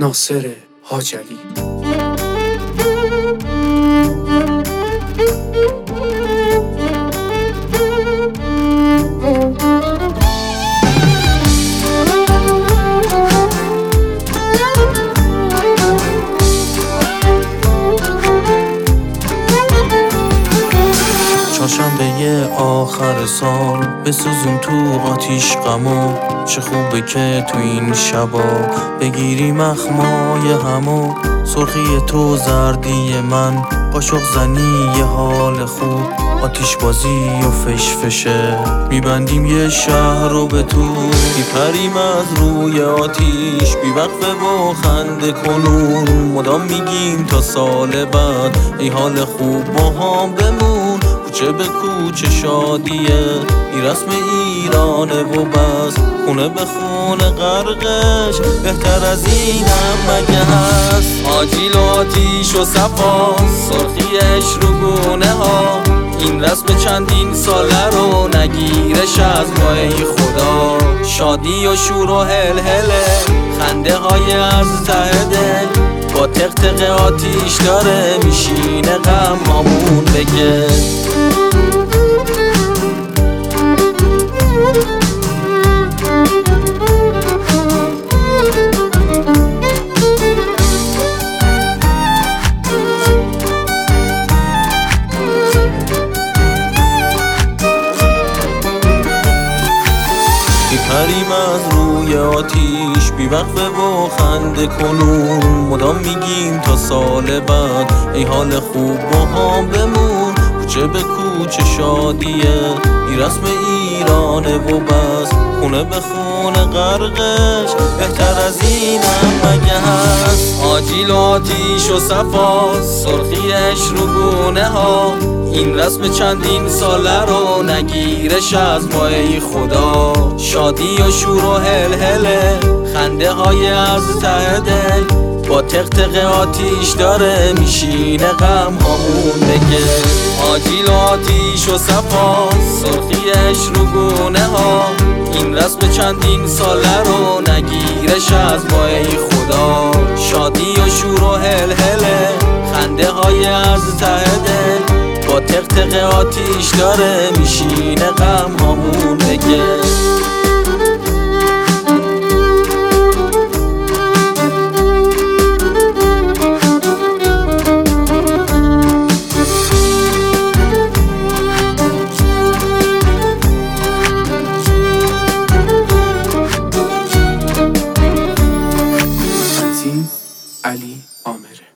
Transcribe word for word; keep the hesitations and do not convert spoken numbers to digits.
ناصر حاجلی. چهارشنبه آخر سال بسوزون تو آتیش غمو، چه خوبه که تو این شبا بگیری مخمای همو. سرخی تو زردی من، قاشق زنی یه حال خوب، آتیش بازی و فشفشه میبندیم یه شهر رو به تو. میپریم از روی آتیش بیوقفه و خنده کنون، مدام میگیم تا سال بعد ای حال خوب با هم بمون. کوچه به کوچه شادیه این رسم ایرانه و بس، خونه به خونه غرقش بهتر از اینم مگه هست. آجیل و آتیش و صفا سرخیش رو گونه ها، این رسم چندین ساله رو نگیرش از مای خدا. شادی و شور و هل هله خنده های از ته دل، با تق تق آتیش داره میشینه غم هامون بگه. میپریم از روی آتیش بیوقفه و خنده کنون، مدام میگیم تا سال بعد ای حال خوب با هم بمون. کوچه به کوچه شادیه این رسم ایرانه و بس، خونه به خونه غرقش بهتر از اینم مگه هست. آجیل و آتیش و صفا سرخیش رو گونه ها، این رسم چندین ساله رو نگیرش از مای خدا. شادی و شور و هل هله خنده های از ته دل، با تق تق آتیش داره میشینه غم هامون بگه. آجیل و آتیش و صفا سرخیش رو گونه ها، این رسم چندین ساله رو نگیرش از مای خدا. شادی و شور و هل هله خنده های از ته دل، با تق تق آتیش داره میشینه غم هامون بگه. علی عامره.